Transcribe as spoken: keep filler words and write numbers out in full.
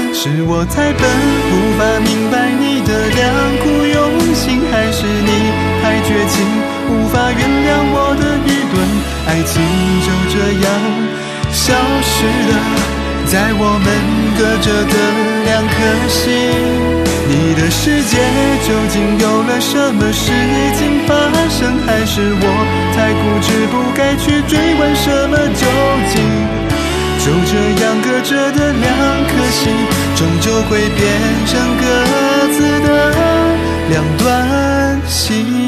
是我太笨，无法明白你的良苦用心，还是你太绝情，无法原谅我的愚钝？爱情就这样消失了，在我们隔着的两颗心。你的世界究竟有了什么事情发生？还是我太固执，不该去追问什么究竟？就这样隔着的两颗心，终究会变成各自的两段心。